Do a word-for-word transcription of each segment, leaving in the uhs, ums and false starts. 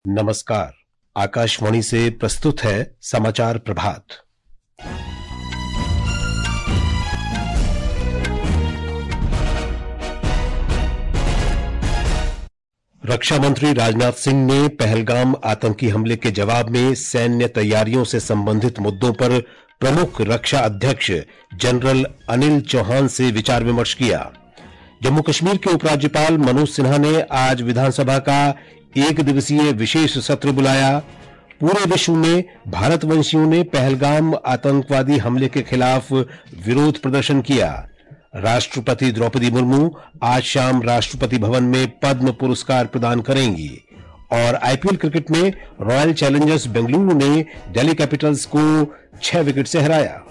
नमस्कार। आकाशवाणी से प्रस्तुत है समाचार प्रभात। रक्षा मंत्री राजनाथ सिंह ने पहलगाम आतंकी हमले के जवाब में सैन्य तैयारियों से संबंधित मुद्दों पर प्रमुख रक्षा अध्यक्ष जनरल अनिल चौहान से विचार विमर्श किया। जम्मू कश्मीर के उपराज्यपाल मनोज सिन्हा ने आज विधानसभा का एक दिवसीय विशेष सत्र बुलाया। पूरे विश्व में भारतवंशियों ने पहलगाम आतंकवादी हमले के खिलाफ विरोध प्रदर्शन किया। राष्ट्रपति द्रौपदी मुर्मू आज शाम राष्ट्रपति भवन में पद्म पुरस्कार प्रदान करेंगी। और आईपीएल क्रिकेट में रॉयल चैलेंजर्स बेंगलुरु ने दिल्ली कैपिटल्स को छह विकेट से हराया।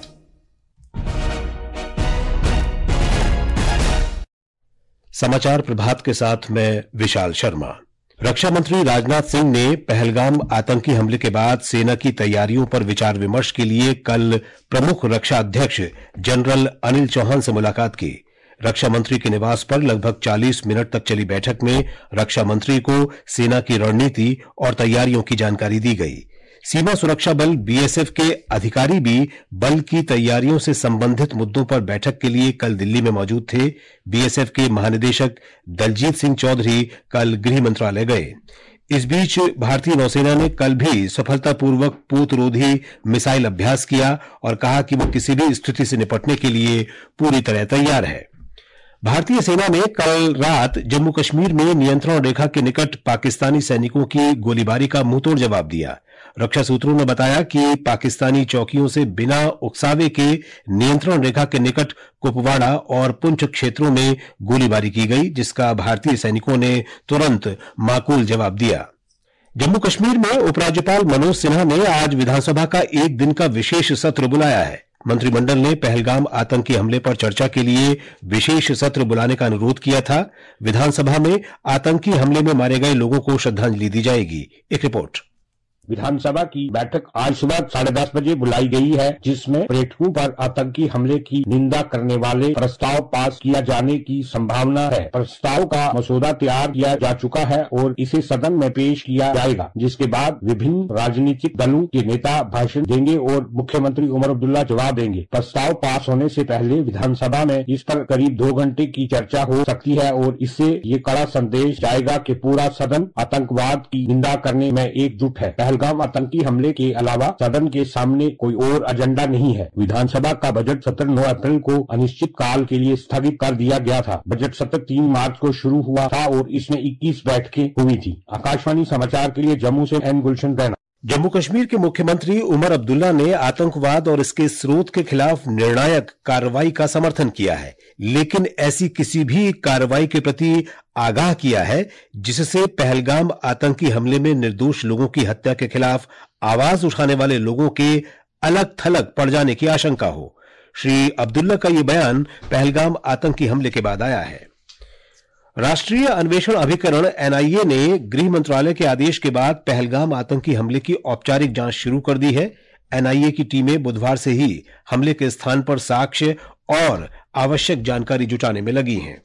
समाचार प्रभात के साथ मैं विशाल शर्मा। रक्षा मंत्री राजनाथ सिंह ने पहलगाम आतंकी हमले के बाद सेना की तैयारियों पर विचार विमर्श के लिए कल प्रमुख रक्षा अध्यक्ष जनरल अनिल चौहान से मुलाकात की। रक्षा मंत्री के निवास पर लगभग चालीस मिनट तक चली बैठक में रक्षा मंत्री को सेना की रणनीति और तैयारियों की जानकारी दी गई। सीमा सुरक्षा बल बीएसएफ के अधिकारी भी बल की तैयारियों से संबंधित मुद्दों पर बैठक के लिए कल दिल्ली में मौजूद थे। बीएसएफ के महानिदेशक दलजीत सिंह चौधरी कल गृह मंत्रालय गए। इस बीच भारतीय नौसेना ने कल भी सफलतापूर्वक पोतरोधी मिसाइल अभ्यास किया और कहा कि वो किसी भी स्थिति से निपटने के लिए पूरी तरह तैयार है। भारतीय सेना ने कल रात जम्मू कश्मीर में नियंत्रण रेखा के निकट पाकिस्तानी सैनिकों की गोलीबारी का मुंहतोड़ जवाब दिया। रक्षा सूत्रों ने बताया कि पाकिस्तानी चौकियों से बिना उकसावे के नियंत्रण रेखा के निकट कुपवाड़ा और पुंछ क्षेत्रों में गोलीबारी की गई, जिसका भारतीय सैनिकों ने तुरंत माकूल जवाब दिया। जम्मू कश्मीर में उपराज्यपाल मनोज सिन्हा ने आज विधानसभा का एक दिन का विशेष सत्र बुलाया है। मंत्रिमंडल ने पहलगाम आतंकी हमले पर चर्चा के लिए विशेष सत्र बुलाने का अनुरोध किया था। विधानसभा में आतंकी हमले में मारे गए लोगों को श्रद्धांजलि दी जाएगी। एक रिपोर्ट। विधानसभा की बैठक आज सुबह साढ़े दस बजे बुलाई गई है, जिसमें पर्यटकों पर आतंकी हमले की निंदा करने वाले प्रस्ताव पास किया जाने की संभावना है। प्रस्ताव का मसौदा तैयार किया जा चुका है और इसे सदन में पेश किया जाएगा, जिसके बाद विभिन्न राजनीतिक दलों के नेता भाषण देंगे और मुख्यमंत्री उमर अब्दुल्ला जवाब देंगे। प्रस्ताव पास होने से पहले विधानसभा में इस पर करीब दो घंटे की चर्चा हो सकती है और इससे ये कड़ा संदेश जाएगा कि पूरा सदन आतंकवाद की निंदा करने में एकजुट है। पहलगाम आतंकी हमले के अलावा सदन के सामने कोई और एजेंडा नहीं है। विधानसभा का बजट सत्र नौ अप्रैल को अनिश्चित काल के लिए स्थगित कर दिया गया था। बजट सत्र तीन मार्च को शुरू हुआ था और इसमें इक्कीस बैठकें हुई थी। आकाशवाणी समाचार के लिए जम्मू से एन गुलशन रैना। जम्मू कश्मीर के मुख्यमंत्री उमर अब्दुल्ला ने आतंकवाद और इसके स्रोत के खिलाफ निर्णायक कार्रवाई का समर्थन किया है, लेकिन ऐसी किसी भी कार्रवाई के प्रति आगाह किया है जिससे पहलगाम आतंकी हमले में निर्दोष लोगों की हत्या के खिलाफ आवाज उठाने वाले लोगों के अलग थलग पड़ जाने की आशंका हो। श्री अब्दुल्ला का यह बयान पहलगाम आतंकी हमले के बाद आया है। राष्ट्रीय अन्वेषण अभिकरण एनआईए ने गृह मंत्रालय के आदेश के बाद पहलगाम आतंकी हमले की औपचारिक जांच शुरू कर दी है। एनआईए की टीमें बुधवार से ही हमले के स्थान पर साक्ष्य और आवश्यक जानकारी जुटाने में लगी हैं।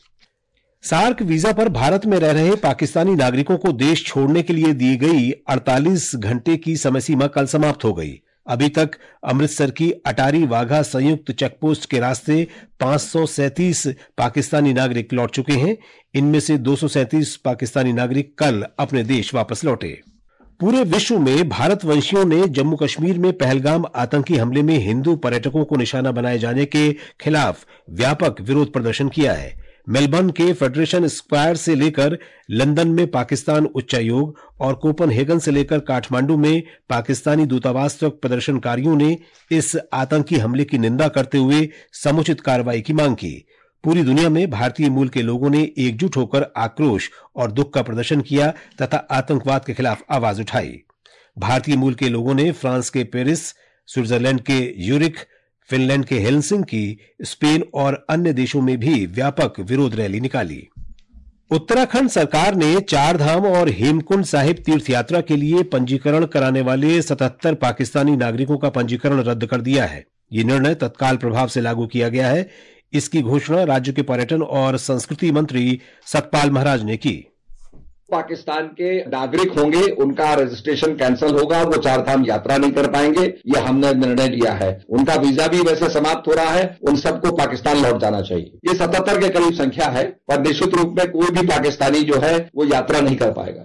सार्क वीजा पर भारत में रह रहे पाकिस्तानी नागरिकों को देश छोड़ने के लिए दी गई अड़तालीस घंटे की समय सीमा कल समाप्त हो गई। अभी तक अमृतसर की अटारी वाघा संयुक्त चेकपोस्ट के रास्ते पांच सौ सैंतीस पाकिस्तानी नागरिक लौट चुके हैं। इनमें से दो सौ सैंतीस पाकिस्तानी नागरिक कल अपने देश वापस लौटे। पूरे विश्व में भारतवंशियों ने जम्मू कश्मीर में पहलगाम आतंकी हमले में हिंदू पर्यटकों को निशाना बनाए जाने के खिलाफ व्यापक विरोध प्रदर्शन किया है। मेलबर्न के फेडरेशन स्क्वायर से लेकर लंदन में पाकिस्तान उच्चायोग और कोपनहेगन से लेकर काठमांडू में पाकिस्तानी दूतावास तक प्रदर्शनकारियों ने इस आतंकी हमले की निंदा करते हुए समुचित कार्रवाई की मांग की। पूरी दुनिया में भारतीय मूल के लोगों ने एकजुट होकर आक्रोश और दुख का प्रदर्शन किया तथा आतंकवाद के खिलाफ आवाज उठाई। भारतीय मूल के लोगों ने फ्रांस के पेरिस, स्विट्जरलैंड के यूरिख, फिनलैंड के हेलसिंकी, स्पेन और अन्य देशों में भी व्यापक विरोध रैली निकाली। उत्तराखंड सरकार ने चार धाम और हेमकुंड साहिब तीर्थ यात्रा के लिए पंजीकरण कराने वाले सतहत्तर पाकिस्तानी नागरिकों का पंजीकरण रद्द कर दिया है। ये निर्णय तत्काल प्रभाव से लागू किया गया है। इसकी घोषणा राज्य के पर्यटन और संस्कृति मंत्री सतपाल महाराज ने की। पाकिस्तान के नागरिक होंगे, उनका रजिस्ट्रेशन कैंसिल होगा, वो चार धाम यात्रा नहीं कर पाएंगे। ये हमने निर्णय लिया है। उनका वीजा भी वैसे समाप्त हो रहा है, उन सबको पाकिस्तान लौट जाना चाहिए। ये सतहत्तर के करीब संख्या है, पर निश्चित रूप में कोई भी पाकिस्तानी जो है वो यात्रा नहीं कर पाएगा।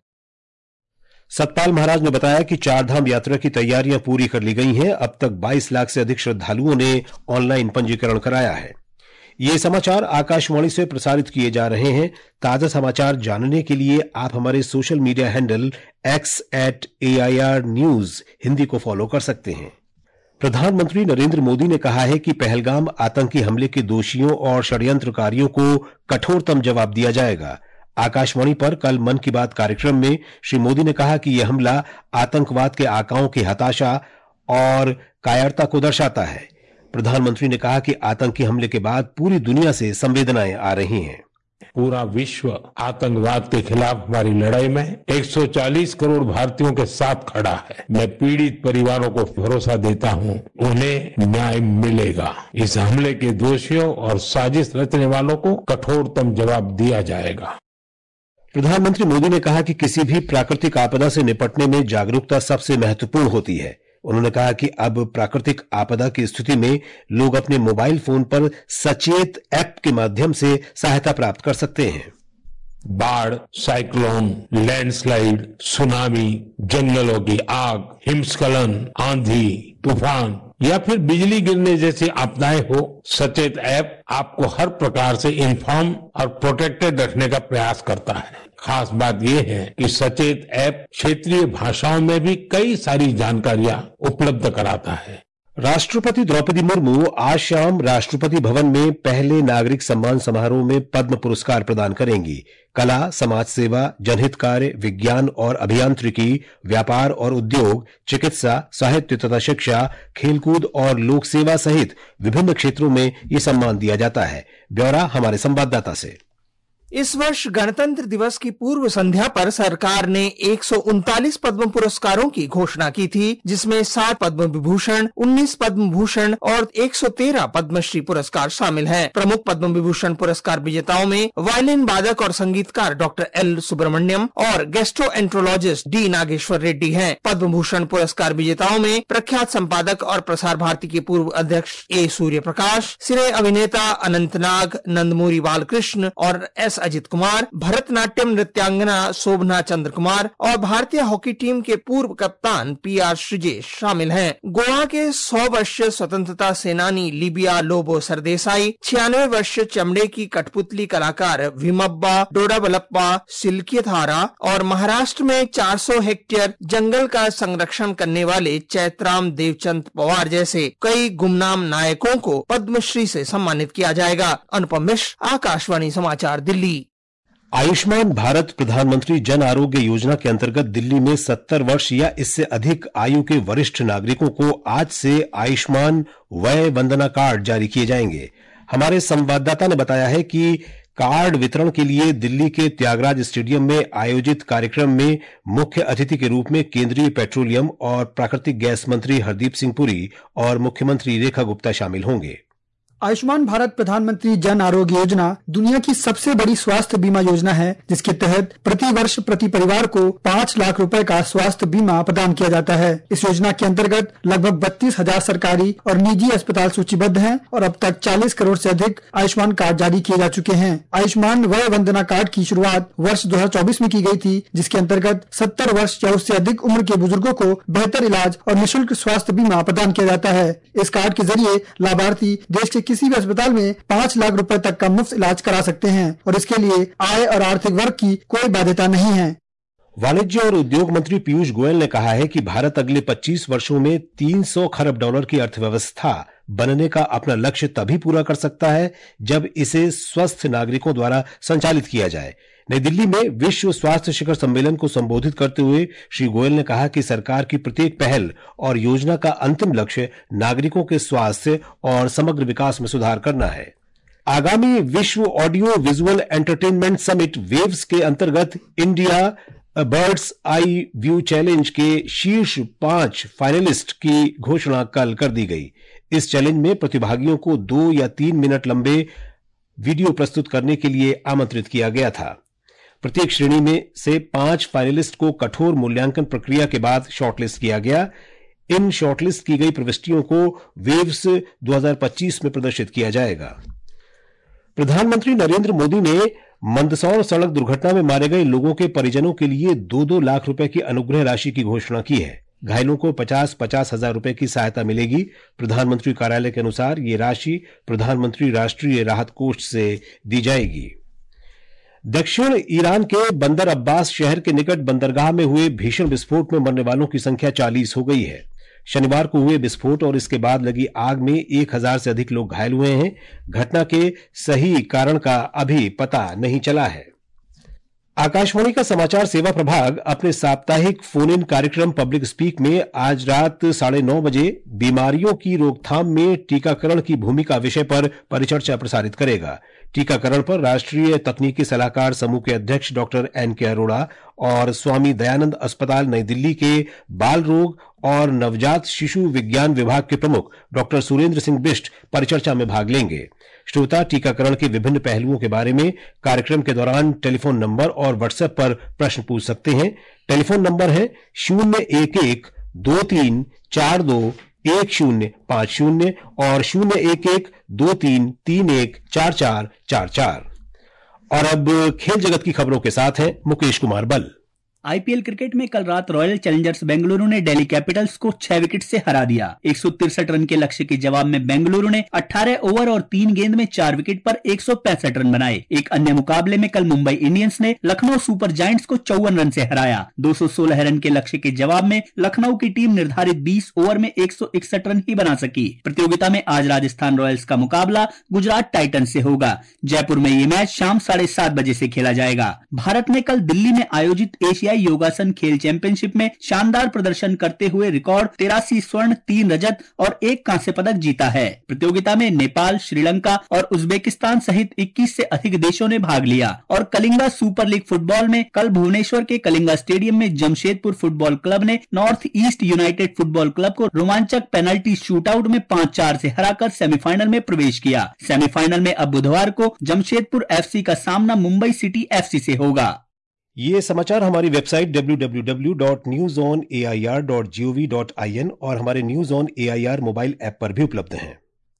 सतपाल महाराज ने बताया कि चारधाम यात्रा की तैयारियां पूरी कर ली गई हैं। अब तक बाईस लाख से अधिक श्रद्धालुओं ने ऑनलाइन पंजीकरण कराया है। ये समाचार आकाशवाणी से प्रसारित किए जा रहे हैं। ताजा समाचार जानने के लिए आप हमारे social media handle X at A I R news Hindi को फॉलो कर सकते हैं। प्रधानमंत्री नरेंद्र मोदी ने कहा है कि पहलगाम आतंकी हमले के दोषियों और षड्यंत्रकारियों को कठोरतम जवाब दिया जाएगा। आकाशवाणी पर कल मन की बात कार्यक्रम में श्री मोदी ने कहा कि यह हमला आतंकवाद के आकाओं की हताशा और कायरता को दर्शाता है। प्रधानमंत्री ने कहा कि आतंकी हमले के बाद पूरी दुनिया से संवेदनाएं आ रही हैं। पूरा विश्व आतंकवाद के खिलाफ हमारी लड़ाई में एक सौ चालीस करोड़ भारतीयों के साथ खड़ा है। मैं पीड़ित परिवारों को भरोसा देता हूं, उन्हें न्याय मिलेगा। इस हमले के दोषियों और साजिश रचने वालों को कठोरतम जवाब दिया जाएगा। प्रधानमंत्री मोदी ने कहा कि किसी भी प्राकृतिक आपदा से निपटने में जागरूकता सबसे महत्वपूर्ण होती है। उन्होंने कहा कि अब प्राकृतिक आपदा की स्थिति में लोग अपने मोबाइल फोन पर सचेत ऐप के माध्यम से सहायता प्राप्त कर सकते हैं। बाढ़, साइक्लोन, लैंडस्लाइड, सुनामी, जंगलों की आग, हिमस्खलन, आंधी, तूफान या फिर बिजली गिरने जैसी आपदाएं हो, सचेत ऐप आपको हर प्रकार से इन्फॉर्म और प्रोटेक्टेड रखने का प्रयास करता है। खास बात यह है कि सचेत ऐप क्षेत्रीय भाषाओं में भी कई सारी जानकारियां उपलब्ध कराता है। राष्ट्रपति द्रौपदी मुर्मू आज शाम राष्ट्रपति भवन में पहले नागरिक सम्मान समारोह में पद्म पुरस्कार प्रदान करेंगी। कला, समाज सेवा, जनहित कार्य, विज्ञान और अभियांत्रिकी, व्यापार और उद्योग, चिकित्सा, साहित्य तथा शिक्षा, खेलकूद और लोक सेवा सहित विभिन्न क्षेत्रों में ये सम्मान दिया जाता है। ब्यौरा हमारे संवाददाता से। इस वर्ष गणतंत्र दिवस की पूर्व संध्या पर सरकार ने एक सौ उनतालीस पद्म पुरस्कारों की घोषणा की थी, जिसमें सात पद्म विभूषण, उन्नीस पद्म भूषण और एक सौ तेरह पद्मश्री पुरस्कार शामिल हैं। प्रमुख पद्म विभूषण पुरस्कार विजेताओं में वायलिन वादक और संगीतकार डॉक्टर एल सुब्रमण्यम और गैस्ट्रोएंट्रोलॉजिस्ट डी नागेश्वर रेड्डी हैं। पद्म भूषण पुरस्कार विजेताओं में प्रख्यात संपादक और प्रसार भारती के पूर्व अध्यक्ष ए सूर्य प्रकाश, सिने अभिनेता अनंतनाग, नंदमुरी बालकृष्ण और एस अजित कुमार, भरतनाट्यम नृत्यांगना शोभना चंद्र कुमार और भारतीय हॉकी टीम के पूर्व कप्तान पी आर श्रीजेश शामिल हैं। गोवा के सौ वर्षीय स्वतंत्रता सेनानी लिबिया लोबो सरदेसाई, छियानवे वर्षीय चमड़े की कठपुतली कलाकार विमब्बा डोडाबलप्पा सिल्कियथारा और महाराष्ट्र में चार सौ हेक्टेयर जंगल का संरक्षण करने वाले चैत्राम देवचंद पवार जैसे कई गुमनाम नायकों को पद्मश्री से सम्मानित किया जाएगा। अनुपम मिश्र, आकाशवाणी समाचार, दिल्ली। आयुष्मान भारत प्रधानमंत्री जन आरोग्य योजना के अंतर्गत दिल्ली में सत्तर वर्ष या इससे अधिक आयु के वरिष्ठ नागरिकों को आज से आयुष्मान वय वंदना कार्ड जारी किए जाएंगे। हमारे संवाददाता ने बताया है कि कार्ड वितरण के लिए दिल्ली के त्यागराज स्टेडियम में आयोजित कार्यक्रम में मुख्य अतिथि के रूप में केंद्रीय पेट्रोलियम और प्राकृतिक गैस मंत्री हरदीप सिंह पुरी और मुख्यमंत्री रेखा गुप्ता शामिल होंगे। आयुष्मान भारत प्रधानमंत्री जन आरोग्य योजना दुनिया की सबसे बड़ी स्वास्थ्य बीमा योजना है, जिसके तहत प्रति वर्ष प्रति परिवार को पाँच लाख रुपए का स्वास्थ्य बीमा प्रदान किया जाता है। इस योजना के अंतर्गत लगभग बत्तीस हजार सरकारी और निजी अस्पताल सूचीबद्ध हैं और अब तक चालीस करोड़ से अधिक आयुष्मान कार्ड जारी किए जा चुके हैं। आयुष्मान वय वंदना कार्ड की शुरुआत वर्ष दो हजार चौबीस में की गई थी, जिसके अंतर्गत सत्तर वर्ष या उससे अधिक उम्र के बुजुर्गों को बेहतर इलाज और निःशुल्क स्वास्थ्य बीमा प्रदान किया जाता है। इस कार्ड के जरिए लाभार्थी देश के किसी भी अस्पताल में पाँच लाख रुपए तक का मुफ्त इलाज करा सकते हैं और इसके लिए आय और आर्थिक वर्ग की कोई बाध्यता नहीं है। वाणिज्य और उद्योग मंत्री पीयूष गोयल ने कहा है कि भारत अगले पच्चीस वर्षों में तीन सौ खरब डॉलर की अर्थव्यवस्था बनने का अपना लक्ष्य तभी पूरा कर सकता है जब इसे स्वस्थ नागरिकों द्वारा संचालित किया जाए। नई दिल्ली में विश्व स्वास्थ्य शिखर सम्मेलन को संबोधित करते हुए श्री गोयल ने कहा कि सरकार की प्रत्येक पहल और योजना का अंतिम लक्ष्य नागरिकों के स्वास्थ्य और समग्र विकास में सुधार करना है। आगामी विश्व audio visual entertainment summit waves के अंतर्गत India birds eye view challenge के शीर्ष पांच फाइनलिस्ट की घोषणा कल कर दी गई। इस चैलेंज में प्रतिभागियों को दो या तीन मिनट लंबे वीडियो प्रस्तुत करने के लिए आमंत्रित किया गया था। प्रत्येक श्रेणी में से पांच फाइनलिस्ट को कठोर मूल्यांकन प्रक्रिया के बाद शॉर्टलिस्ट किया गया। इन शॉर्टलिस्ट की गई प्रविष्टियों को वेव्स दो हज़ार पच्चीस में प्रदर्शित किया जाएगा। प्रधानमंत्री नरेंद्र मोदी ने मंदसौर सड़क दुर्घटना में मारे गए लोगों के परिजनों के लिए दो दो लाख रुपए की अनुग्रह राशि की घोषणा की है। घायलों को पचास पचास हजार रुपए की सहायता मिलेगी। प्रधानमंत्री कार्यालय के अनुसार ये राशि प्रधानमंत्री राष्ट्रीय राहत कोष से दी जाएगी। दक्षिण ईरान के बंदर अब्बास शहर के निकट बंदरगाह में हुए भीषण विस्फोट में मरने वालों की संख्या चालीस हो गई है। शनिवार को हुए विस्फोट और इसके बाद लगी आग में एक हजार से अधिक लोग घायल हुए हैं। घटना के सही कारण का अभी पता नहीं चला है। आकाशवाणी का समाचार सेवा प्रभाग अपने साप्ताहिक फोन इन कार्यक्रम पब्लिक स्पीक में आज रात साढ़े नौ बजे बीमारियों की रोकथाम में टीकाकरण की भूमिका विषय पर परिचर्चा प्रसारित करेगा। टीकाकरण पर राष्ट्रीय तकनीकी सलाहकार समूह के अध्यक्ष डॉक्टर एन के अरोड़ा और स्वामी दयानंद अस्पताल नई दिल्ली के बाल रोग और नवजात शिशु विज्ञान विभाग के प्रमुख डॉक्टर सुरेंद्र सिंह बिष्ट परिचर्चा में भाग लेंगे। श्रोता टीकाकरण के विभिन्न पहलुओं के बारे में कार्यक्रम के दौरान टेलीफोन नंबर और व्हाट्सएप पर प्रश्न पूछ सकते हैं। टेलीफोन नंबर है शून्य एक एक दो तीन चार दो एक शून्य पांच शून्य और शून्य एक एक दो तीन तीन एक चार चार चार चार। और अब खेल जगत की खबरों के साथ हैं मुकेश कुमार बल। आईपीएल क्रिकेट में कल रात रॉयल चैलेंजर्स बेंगलुरु ने दिल्ली कैपिटल्स को छह विकेट से हरा दिया। एक सौ तिरसठ रन के लक्ष्य के जवाब में बेंगलुरु ने अठारह ओवर और तीन गेंद में चार विकेट पर एक सौ पैंसठ रन बनाए। एक अन्य मुकाबले में कल मुंबई इंडियंस ने लखनऊ सुपर जायंट्स को चौवन रन से हराया। दो सौ सोलह रन के लक्ष्य के जवाब में लखनऊ की टीम निर्धारित बीस ओवर में एक सौ इकसठ रन ही बना सकी। प्रतियोगिता में आज राजस्थान रॉयल्स का मुकाबला गुजरात टाइटन से होगा। जयपुर में ये मैच शाम साढ़े सात बजे से खेला जाएगा। भारत ने कल दिल्ली में आयोजित एशियाई योगासन खेल चैंपियनशिप में शानदार प्रदर्शन करते हुए रिकॉर्ड तिरासी स्वर्ण, तीन रजत और एक कांस्य पदक जीता है। प्रतियोगिता में नेपाल, श्रीलंका और उज्बेकिस्तान सहित इक्कीस से अधिक देशों ने भाग लिया। और कलिंगा सुपर लीग फुटबॉल में कल भुवनेश्वर के कलिंगा स्टेडियम में जमशेदपुर फुटबॉल क्लब ने north east united football club को रोमांचक पेनल्टी शूटआउट में पांच चार से हराकर सेमीफाइनल में प्रवेश किया। सेमीफाइनल में अब बुधवार को जमशेदपुर एफसी का सामना मुंबई सिटी एफसी से होगा। ये समाचार हमारी website W W W dot news on A I R dot G O V dot I N और हमारे news on A I R mobile app पर भी उपलब्ध हैं।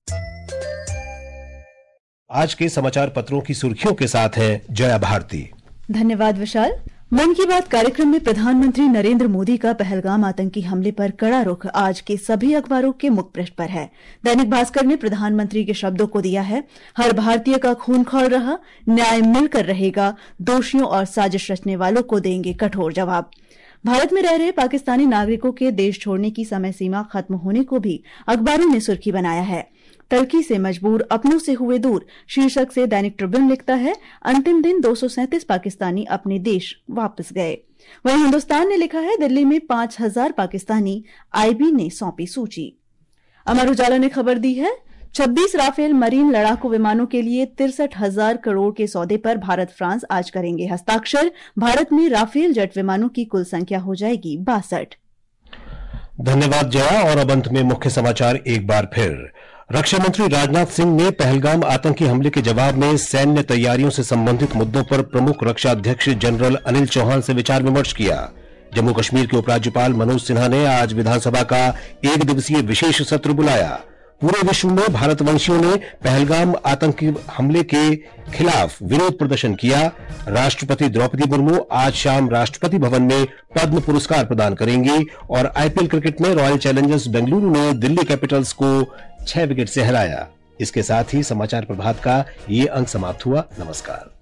आज के समाचार पत्रों की सुर्खियों के साथ हैं जया भारती। धन्यवाद विशाल। मन की बात कार्यक्रम में प्रधानमंत्री नरेंद्र मोदी का पहलगाम आतंकी हमले पर कड़ा रुख आज के सभी अखबारों के मुख पृष्ठ पर है। दैनिक भास्कर ने प्रधानमंत्री के शब्दों को दिया है, हर भारतीय का खून खौल रहा, न्याय मिलकर रहेगा, दोषियों और साजिश रचने वालों को देंगे कठोर जवाब। भारत में रह रहे पाकिस्तानी नागरिकों के देश छोड़ने की समय सीमा खत्म होने को भी अखबारों ने सुर्खी बनाया है। तलखी से मजबूर, अपनों से हुए दूर शीर्षक से दैनिक ट्रिब्यून लिखता है, अंतिम दिन दो सौ सैंतीस पाकिस्तानी अपने देश वापस गए। वहीं हिंदुस्तान ने लिखा है, दिल्ली में पांच हजार पाकिस्तानी, आईबी ने सौंपी सूची। अमर उजाला ने खबर दी है, छब्बीस राफेल मरीन लड़ाकू विमानों के लिए तिरसठ हजार करोड़ के सौदे पर भारत फ्रांस आज करेंगे हस्ताक्षर। भारत में राफेल जेट विमानों की कुल संख्या हो जाएगी बासठ। धन्यवाद जया। और अब अंत में मुख्य समाचार एक बार फिर। रक्षा मंत्री राजनाथ सिंह ने पहलगाम आतंकी हमले के जवाब में सैन्य तैयारियों से संबंधित मुद्दों पर प्रमुख रक्षा अध्यक्ष जनरल अनिल चौहान से विचार विमर्श किया। जम्मू कश्मीर के उपराज्यपाल मनोज सिन्हा ने आज विधानसभा का एक दिवसीय विशेष सत्र बुलाया। पूरे विश्व में भारतवंशियों ने पहलगाम आतंकी हमले के खिलाफ विरोध प्रदर्शन किया। राष्ट्रपति द्रौपदी मुर्मू आज शाम राष्ट्रपति भवन में पद्म पुरस्कार प्रदान करेंगी। और आईपीएल क्रिकेट में रॉयल चैलेंजर्स बेंगलुरु ने दिल्ली कैपिटल्स को छह विकेट से हराया। इसके साथ ही समाचार प्रभात का ये अंक समाप्त हुआ। नमस्कार।